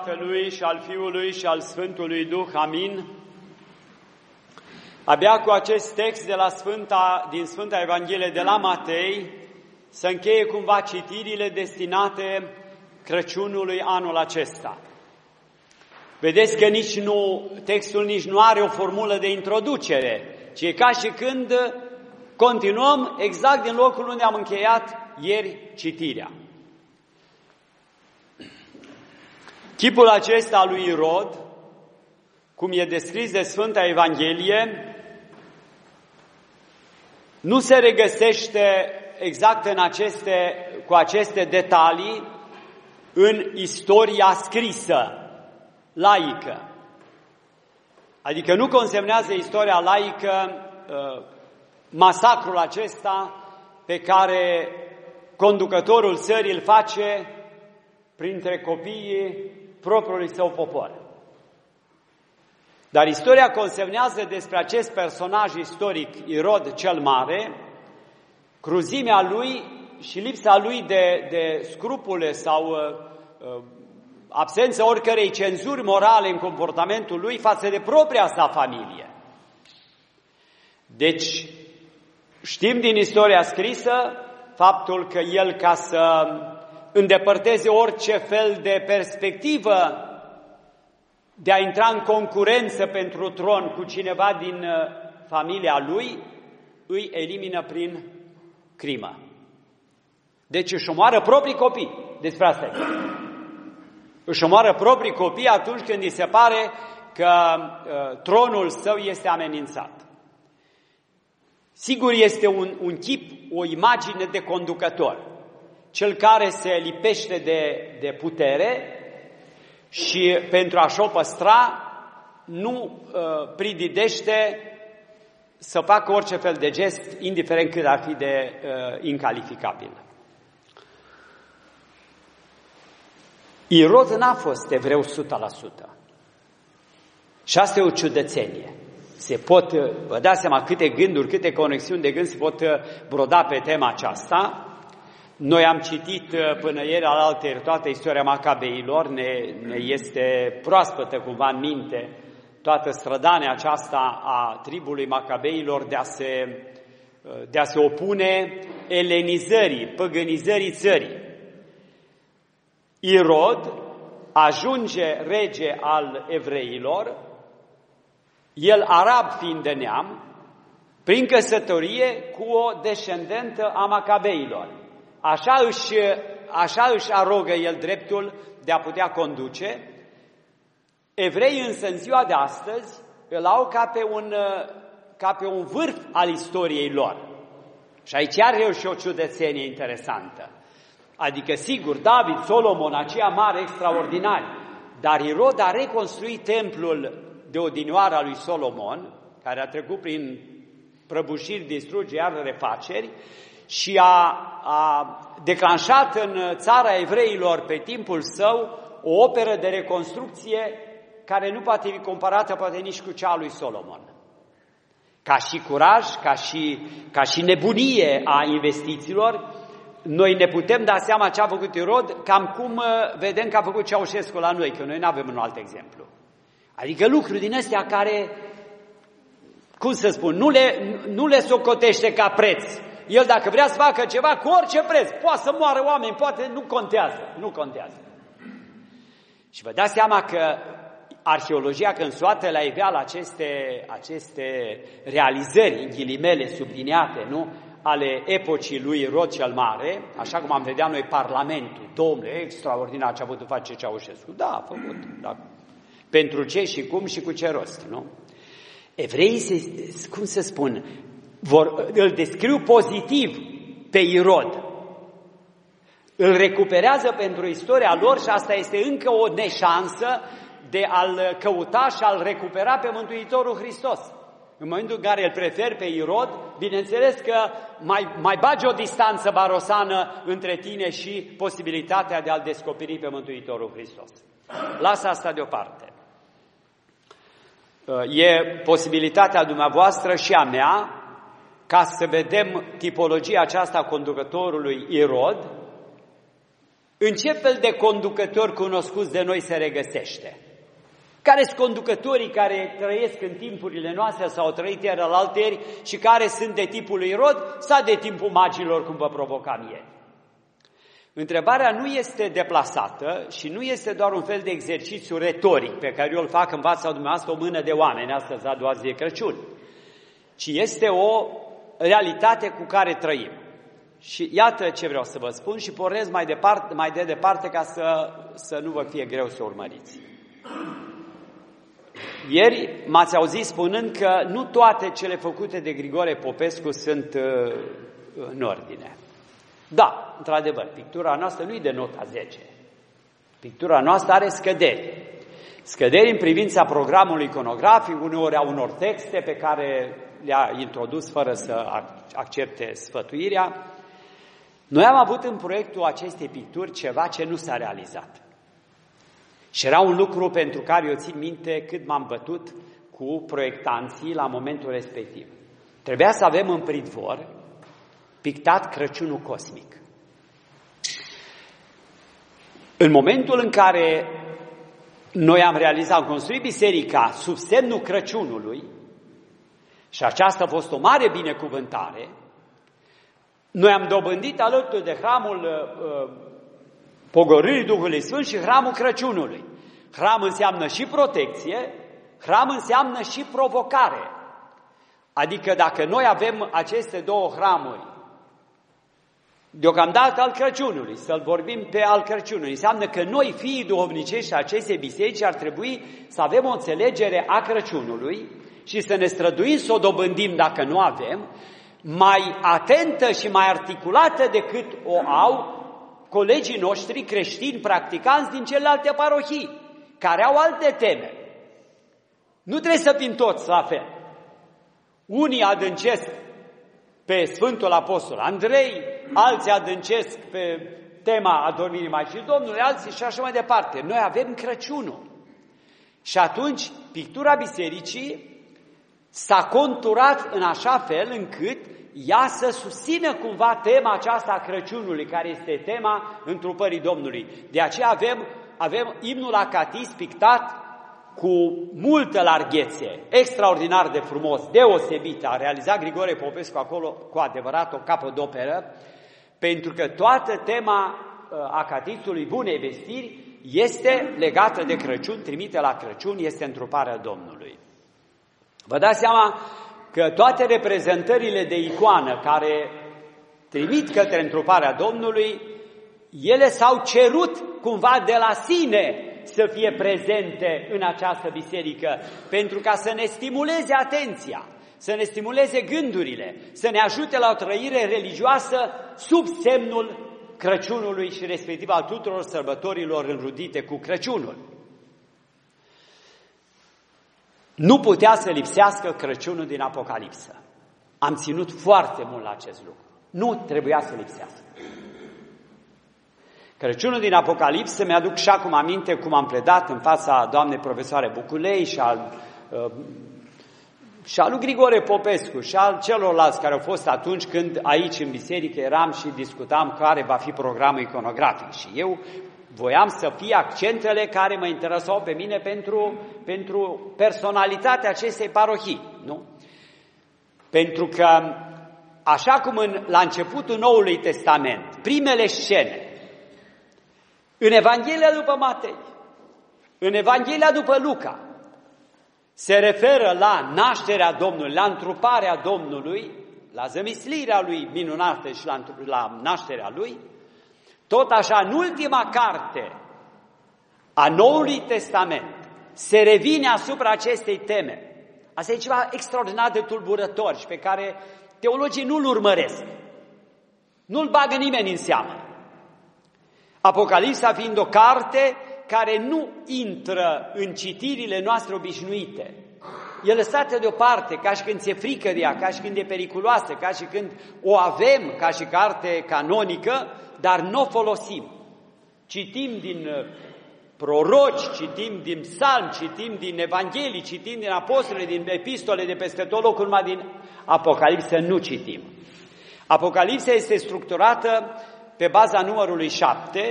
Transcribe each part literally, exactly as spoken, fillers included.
Tatălui și al Fiului și al Sfântului Duh. Amin. Abia cu acest text de la Sfânta, din Sfânta Evanghelie de la Matei se încheie cumva citirile destinate Crăciunului anul acesta. Vedeți că nici nu, textul nici nu are o formulă de introducere, ci e ca și când continuăm exact din locul unde am încheiat ieri citirea. Chipul acesta al lui Irod, cum e descris de Sfânta Evanghelie, nu se regăsește exact în aceste, cu aceste detalii în istoria scrisă, laică. Adică nu consemnează istoria laică uh, masacrul acesta pe care conducătorul țării îl face printre copiii propriului său popor. Dar istoria consemnează despre acest personaj istoric, Irod cel Mare, cruzimea lui și lipsa lui de, de scrupule sau uh, absența oricărei cenzuri morale în comportamentul lui față de propria sa familie. Deci, știm din istoria scrisă faptul că el, ca să îndepărteze orice fel de perspectivă de a intra în concurență pentru tron cu cineva din familia lui, îi elimină prin crimă. Deci își omoară proprii copii. Despre asta e. Își omoară proprii copii atunci când îi se pare că uh, tronul său este amenințat. Sigur, este un, un chip, o imagine de conducător. Cel care se lipește de, de putere și pentru a-și o păstra nu uh, prididește să facă orice fel de gest, indiferent cât ar fi de uh, incalificabil. Irod n-a fost evreu o sută la sută. Și asta e o ciudățenie. Se pot, vă dați seama câte gânduri, câte conexiuni de gând se pot broda pe tema aceasta. Noi am citit până ieri alaltăieri toată istoria Macabeilor, ne, ne este proaspătă cumva în minte toată strădania aceasta a tribului Macabeilor de a se, de a se opune elenizării, păgânizării țării. Irod ajunge rege al evreilor, el arab fiind de neam, prin căsătorie cu o descendentă a Macabeilor. Așa își, așa își arogă el dreptul de a putea conduce. Evreii însă în ziua de astăzi îl au ca pe un, ca pe un vârf al istoriei lor. Și aici are și o ciudățenie interesantă. Adică, sigur, David, Solomon, aceia mari, extraordinari, dar Irod a reconstruit templul de odinioară a lui Solomon, care a trecut prin prăbușiri, distrugeri, iar refaceri, și a, a declanșat în țara evreilor pe timpul său o operă de reconstrucție care nu poate fi comparată poate nici cu cea a lui Solomon. Ca și curaj, ca și, ca și nebunie a investițiilor, noi ne putem da seama ce a făcut Irod, cam cum vedem că a făcut Ceaușescu la noi, că noi nu avem un alt exemplu. Adică lucruri din astea care, cum să spun, nu le, nu le socotește ca preț. El dacă vrea să facă ceva, cu orice preț, poate să moară oameni, poate, nu contează, nu contează. Și vă dați seama că arheologia, când soată la iveală aceste, aceste realizări, în ghilimele, subliniate, nu? Ale epocii lui Irod cel Mare, așa cum am vedea noi Parlamentul, domnule, extraordinar ce a putut face Ceaușescu. Da, a făcut, da. Pentru ce și cum și cu ce rost, nu? Evreii, se, cum să spun, vor, îl descriu pozitiv pe Irod. Îl recuperează pentru istoria lor și asta este încă o neșansă de a-l căuta și a-l recupera pe Mântuitorul Hristos. În momentul în care îl prefer pe Irod, bineînțeles că mai, mai bagi o distanță barosană între tine și posibilitatea de a-l descoperi pe Mântuitorul Hristos. Lasă asta deoparte. E posibilitatea dumneavoastră și a mea ca să vedem tipologia aceasta a conducătorului Irod în ce fel de conducători cunoscuți de noi se regăsește? Care sunt conducătorii care trăiesc în timpurile noastre sau au trăit ieri alaltăieri și care sunt de tipul lui Irod sau de timpul magilor, cum vă provocam ieri? Întrebarea nu este deplasată și nu este doar un fel de exercițiu retoric pe care eu îl fac în fața dumneavoastră o mână de oameni astăzi a doua zi de Crăciun, ci este o realitate cu care trăim. Și iată ce vreau să vă spun și pornesc mai, departe, mai de departe ca să, să nu vă fie greu să urmăriți. Ieri m-ați auzit spunând că nu toate cele făcute de Grigore Popescu sunt uh, în ordine. Da, într-adevăr, pictura noastră nu e de nota zece. Pictura noastră are scăderi. Scăderi în privința programului iconografic, uneori a unor texte pe care le-a introdus fără să accepte sfătuirea. Noi am avut în proiectul acestei picturi ceva ce nu s-a realizat. Și era un lucru pentru care eu țin minte cât m-am bătut cu proiectanții la momentul respectiv. Trebuia să avem în pridvor pictat Crăciunul cosmic. În momentul în care noi am realizat, am construit biserica sub semnul Crăciunului, și aceasta a fost o mare binecuvântare, noi am dobândit alături de hramul uh, Pogorârii Duhului Sfânt și hramul Crăciunului. Hram înseamnă și protecție, hram înseamnă și provocare. Adică dacă noi avem aceste două hramuri, deocamdată al Crăciunului, să-l vorbim pe al Crăciunului, înseamnă că noi, fiii duhovnicești acestei biserici, ar trebui să avem o înțelegere a Crăciunului și să ne străduim să o dobândim dacă nu avem, mai atentă și mai articulată decât o au colegii noștri creștini practicanți din celelalte parohii, care au alte teme. Nu trebuie să fim toți la fel. Unii adâncesc pe Sfântul Apostol Andrei, alții adâncesc pe tema adormirii Maicii Domnului, alții și așa mai departe. Noi avem Crăciunul. Și atunci, pictura bisericii s-a conturat în așa fel încât ea să susțină cumva tema aceasta a Crăciunului, care este tema întrupării Domnului. De aceea avem, avem imnul acatis pictat cu multă larghețe, extraordinar de frumos, deosebit. A realizat Grigore Popescu acolo cu adevărat o capodoperă, pentru că toată tema acatisului Bunei Vestiri este legată de Crăciun, trimite la Crăciun, este întruparea Domnului. Vă dați seama că toate reprezentările de icoană care trimit către întruparea Domnului, ele s-au cerut cumva de la sine să fie prezente în această biserică, pentru ca să ne stimuleze atenția, să ne stimuleze gândurile, să ne ajute la o trăire religioasă sub semnul Crăciunului și respectiv al tuturor sărbătorilor înrudite cu Crăciunul. Nu putea să lipsească Crăciunul din Apocalipsă. Am ținut foarte mult la acest lucru. Nu trebuia să lipsească. Crăciunul din Apocalipsă, mi-aduc și acum aminte cum am predat în fața doamnei profesoare Buculei și al, uh, și al lui Grigore Popescu și al celorlalți care au fost atunci când aici în biserică eram și discutam care va fi programul iconografic. Și eu voiam să fie accentele care mă interesau pe mine pentru, pentru personalitatea acestei parohii, nu? Pentru că, așa cum în, la începutul Noului Testament, primele scene, în Evanghelia după Matei, în Evanghelia după Luca, se referă la nașterea Domnului, la întruparea Domnului, la zămislirea Lui minunată și la, la nașterea Lui. Tot așa, în ultima carte a Noului Testament se revine asupra acestei teme. Asta e ceva extraordinar de tulburător și pe care teologii nu-l urmăresc. Nu-l bagă nimeni în seamă. Apocalipsa fiind o carte care nu intră în citirile noastre obișnuite. E lăsată deoparte, ca și când ți-e frică de ea, ca și când e periculoasă, ca și când o avem ca și carte canonică, dar nu o folosim. Citim din proroci, citim din psalmi, citim din evanghelii, citim din apostole, din epistole, de peste tot locul, numai din Apocalipsă nu citim. Apocalipsa este structurată pe baza numărului șapte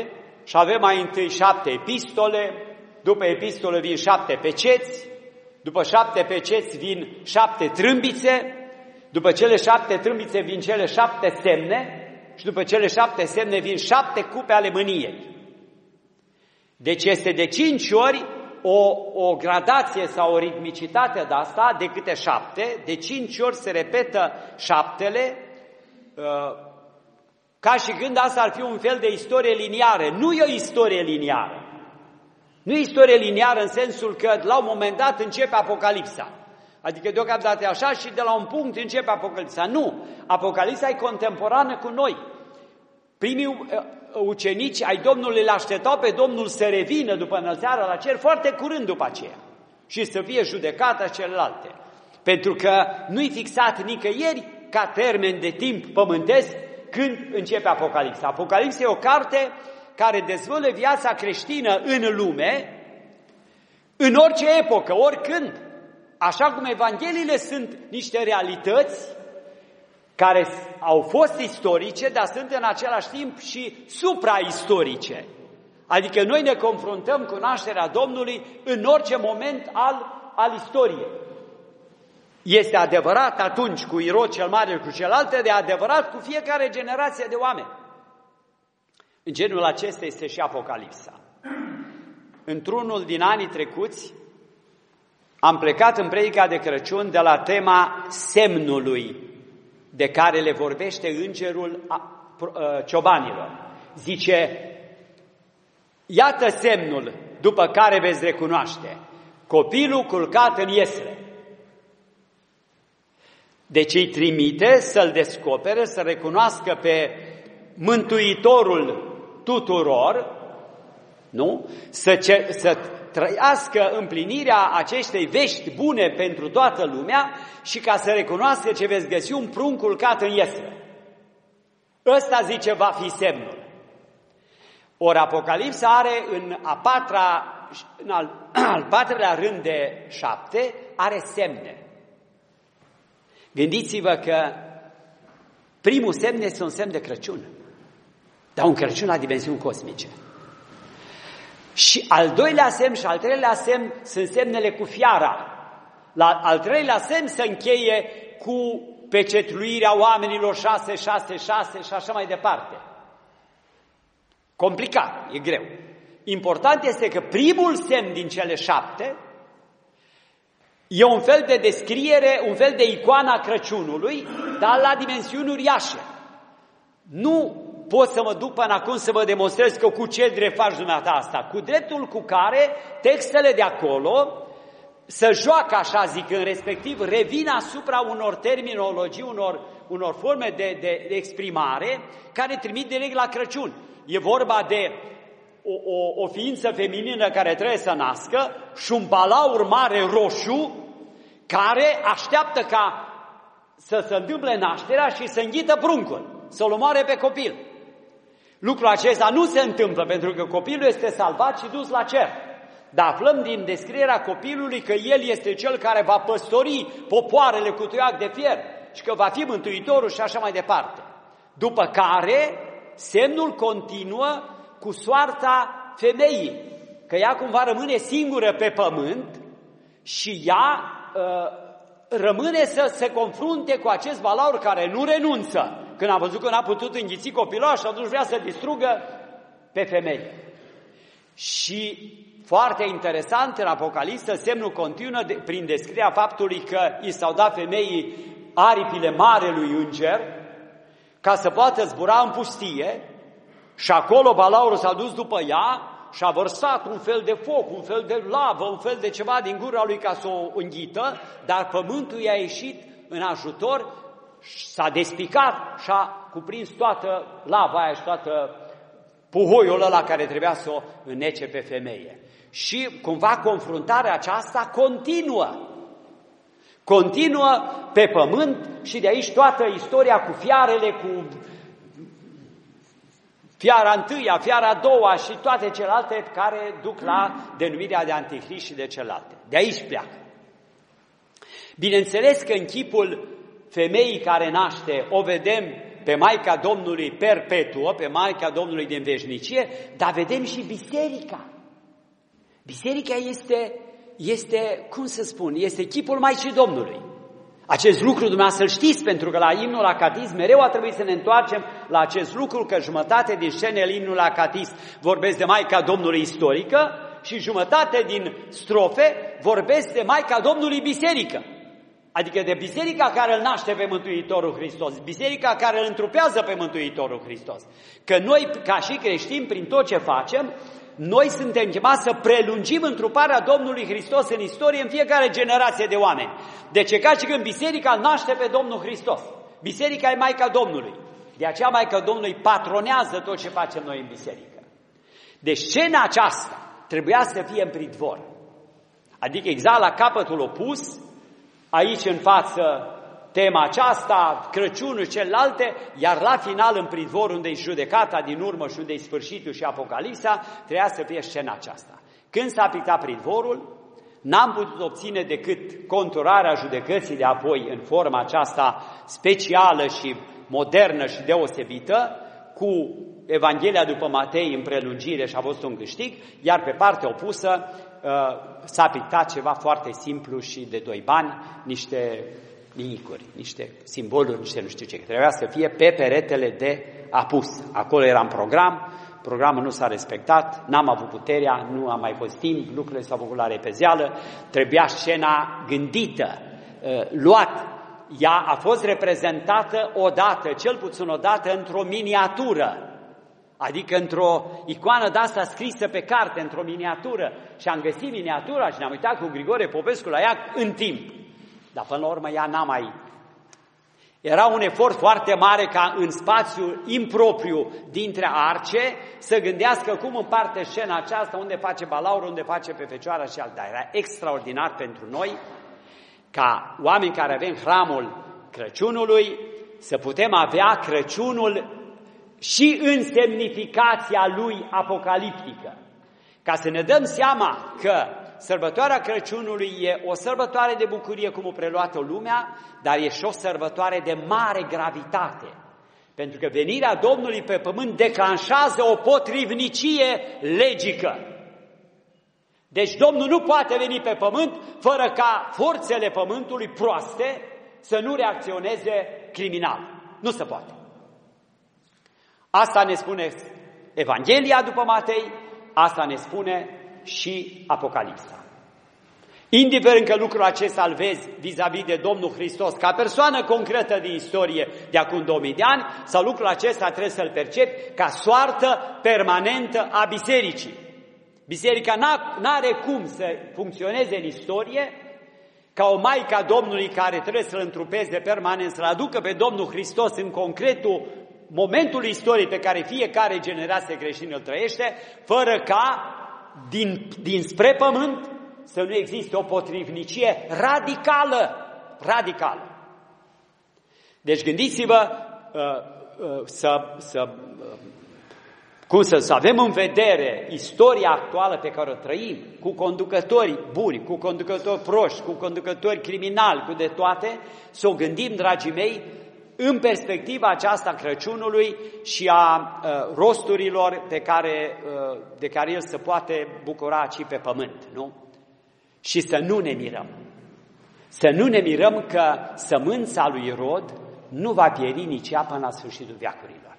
și avem mai întâi șapte epistole, după epistole vin șapte peceți, după șapte peceți vin șapte trâmbițe, după cele șapte trâmbițe vin cele șapte semne și după cele șapte semne vin șapte cupe ale mâniei. Deci este de cinci ori o, o gradație sau o ritmicitate de asta, de câte șapte, de cinci ori se repetă șaptele, ca și când asta ar fi un fel de istorie liniară. Nu e o istorie liniară. Nu e istorie liniară în sensul că la un moment dat începe Apocalipsa. Adică deocamdată e așa și de la un punct începe Apocalipsa. Nu! Apocalipsa e contemporană cu noi. Primii ucenici ai Domnului îl așteptau pe Domnul să revină după înălțarea la cer foarte curând după aceea și să fie judecată celelalte. Pentru că nu-i fixat nicăieri ca termen de timp pământesc când începe Apocalipsa. Apocalipsa e o carte care dezvăluie viața creștină în lume, în orice epocă, oricând. Așa cum Evangheliile sunt niște realități care au fost istorice, dar sunt în același timp și supraistorice. Adică noi ne confruntăm cu nașterea Domnului în orice moment al, al istoriei. Este adevărat atunci cu Irod cel Mare, cu celelalte, de adevărat cu fiecare generație de oameni. În genul acesta este și Apocalipsa. Într-unul din anii trecuți, am plecat în predica de Crăciun de la tema semnului de care le vorbește îngerul ciobanilor. Zice, iată semnul după care veți recunoaște, copilul culcat în iesle. Deci îi trimite să-l descopere, să recunoască pe Mântuitorul tuturor, nu? Să, ce, să trăiască împlinirea acestei vești bune pentru toată lumea și ca să recunoască ce veți găsi un prunc culcat în iesle. Ăsta, zice, va fi semnul. Ori Apocalipsa are în a patra, în al, al patrulea rând de șapte, are semne. Gândiți-vă că primul semn este un semn de Crăciun, dar un Crăciun la dimensiuni cosmice. Și al doilea semn și al treilea semn sunt semnele cu fiara. La al treilea semn se încheie cu pecetluirea oamenilor șase, șase, șase și așa mai departe. Complicat, e greu. Important este că primul semn din cele șapte e un fel de descriere, un fel de icoana Crăciunului, dar la dimensiuni uriașe. Nu pot să mă duc până acum să vă demonstrez că cu ce drept faci dumneata asta, cu dreptul cu care textele de acolo să joacă, așa zic, în respectiv, revin asupra unor terminologii, unor, unor forme de, de, de exprimare care trimit direct la Crăciun. E vorba de o, o, o ființă feminină care trebuie să nască și un balaur mare roșu care așteaptă ca să se întâmple nașterea și să înghită pruncul, să-l omoare pe copil. Lucrul acesta nu se întâmplă pentru că copilul este salvat și dus la cer. Dar aflăm din descrierea copilului că el este cel care va păstori popoarele cu tuiac de fier și că va fi mântuitorul și așa mai departe. După care semnul continuă cu soarta femeii, că ea cumva rămâne singură pe pământ și ea uh, rămâne să se confrunte cu acest balaur care nu renunță. Când a văzut că n-a putut înghiți copilul și atunci vrea să distrugă pe femeie. Și foarte interesant, în Apocalipsă, semnul continuă de, prin descrierea faptului că i s-au dat femeii aripile marelui înger ca să poată zbura în pustie și acolo balaurul s-a dus după ea și a vărsat un fel de foc, un fel de lavă, un fel de ceva din gura lui ca să o înghită, dar pământul i-a ieșit în ajutor, s-a despicat și a cuprins toată lava aia și toată puhoiul ăla care trebuia să o înnece pe femeie. Și cumva confruntarea aceasta continuă. Continuă pe pământ și de aici toată istoria cu fiarele, cu fiara întâia, fiara a doua și toate celelalte care duc la denumirea de Antichrist și de celelalte. De aici pleacă. Bineînțeles că în chipul femeii care naște o vedem pe Maica Domnului perpetuă, pe Maica Domnului din veșnicie, dar vedem și biserica. Biserica este, este, cum să spun, este chipul Maicii Domnului. Acest lucru dumneavoastră să-l știți, pentru că la imnul acatism mereu a trebuit să ne întoarcem la acest lucru, că jumătate din scenele imnul acatism vorbesc de Maica Domnului istorică și jumătate din strofe vorbesc de Maica Domnului biserică. Adică de biserica care îl naște pe Mântuitorul Hristos, biserica care îl întrupează pe Mântuitorul Hristos. Că noi, ca și creștini, prin tot ce facem, noi suntem chemați să prelungim întruparea Domnului Hristos în istorie în fiecare generație de oameni. Deci e ca și când biserica îl naște pe Domnul Hristos. Biserica e Maica Domnului. De aceea Maica Domnului patronează tot ce facem noi în biserică. Deci scena aceasta trebuia să fie în pridvor. Adică exact la capătul opus, aici în față tema aceasta, Crăciunul și celelalte, iar la final în pridvor unde-i judecata din urmă și unde-i sfârșitul și Apocalipsa, trebuia să fie scena aceasta. Când s-a pictat pridvorul, n-am putut obține decât conturarea judecății de apoi în forma aceasta specială și modernă și deosebită, cu Evanghelia după Matei în prelungire și a fost un câștig, iar pe partea opusă s-a pictat ceva foarte simplu și de doi bani, niște minicuri, niște simboluri, niște nu știu ce. Trebuia să fie pe peretele de apus. Acolo era în program, programul nu s-a respectat, n-am avut puterea, nu a mai fost timp, lucrurile s-au făcut la repezeală, trebuia scena gândită, luat. Ea a fost reprezentată odată, cel puțin odată, într-o miniatură. Adică într-o icoană de-asta scrisă pe carte, într-o miniatură. Și am găsit miniatura și ne-am uitat cu Grigore Popescu la ea în timp. Dar până la urmă ea n-a mai... Era un efort foarte mare ca în spațiul impropriu dintre arce să gândească cum împarte scena aceasta, unde face balaurul, unde face pe fecioara și alta. Era extraordinar pentru noi ca oameni care avem hramul Crăciunului să putem avea Crăciunul și în semnificația lui apocaliptică. Ca să ne dăm seama că sărbătoarea Crăciunului e o sărbătoare de bucurie cum o preluat-o lumea, dar e și o sărbătoare de mare gravitate. Pentru că venirea Domnului pe pământ declanșează o potrivnicie legică. Deci Domnul nu poate veni pe pământ fără ca forțele pământului proaste să nu reacționeze criminal. Nu se poate. Asta ne spune Evanghelia după Matei, asta ne spune și Apocalipsa. Indiferent că lucrul acesta îl vezi vis-a-vis de Domnul Hristos ca persoană concretă din istorie de acum două mii de ani, sau lucrul acesta trebuie să-l percepi ca soartă permanentă a bisericii. Biserica n-are cum să funcționeze în istorie ca o Maică a Domnului care trebuie să-L întrupeze permanent, să-L aducă pe Domnul Hristos în concretul momentul istoriei pe care fiecare generație creștină îl trăiește, fără ca din, dinspre pământ să nu existe o potrivnicie radicală, radicală. Deci gândiți-vă uh, uh, să, să, uh, cum să, să avem în vedere istoria actuală pe care o trăim, cu conducători buni, cu conducători proști, cu conducători criminali, cu de toate, să o gândim, dragii mei, în perspectiva aceasta Crăciunului și a uh, rosturilor pe care, uh, de care El se poate bucura și pe pământ, nu? Și să nu ne mirăm. Să nu ne mirăm că sămânța lui Irod nu va pieri nici ea până la sfârșitul veacurilor.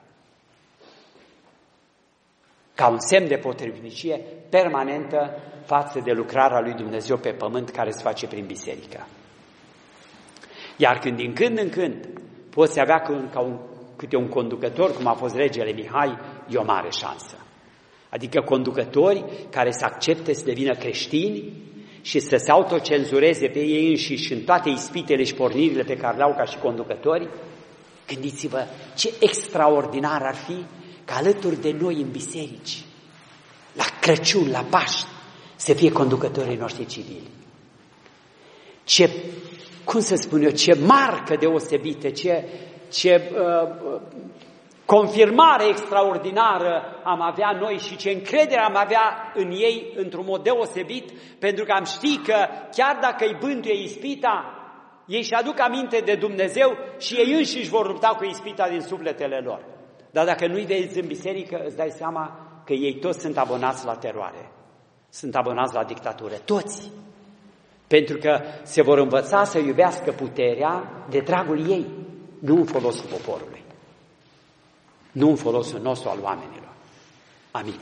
Ca un semn de potrivnicie permanentă față de lucrarea lui Dumnezeu pe pământ care se face prin biserică. Iar când din când în când poți avea ca un, câte un conducător, cum a fost regele Mihai, e o mare șansă. Adică conducători care să accepte să devină creștini și să se autocenzureze pe ei înșiși în toate ispitele și pornirile pe care le-au ca și conducători. Gândiți-vă ce extraordinar ar fi ca alături de noi în biserici, la Crăciun, la Paști, să fie conducătorii noștri civili. Ce, cum să spun eu, ce marcă deosebită, ce, ce uh, confirmare extraordinară am avea noi și ce încredere am avea în ei într-un mod deosebit, pentru că am ști că chiar dacă îi bântuie ispita, ei își aduc aminte de Dumnezeu și ei înșiși vor lupta cu ispita din sufletele lor. Dar dacă nu-i vezi în biserică, îți dai seama că ei toți sunt abonați la teroare, sunt abonați la dictatură, toți. Pentru că se vor învăța să iubească puterea de dragul ei, nu în folosul poporului, nu în folosul nostru al oamenilor. Amin.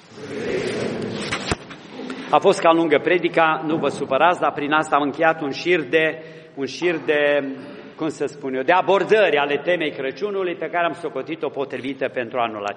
A fost cam lungă predica, nu vă supărați, dar prin asta am încheiat un șir de, un șir de, cum să spun eu, de abordări ale temei Crăciunului pe care am socotit-o potrivită pentru anul acesta.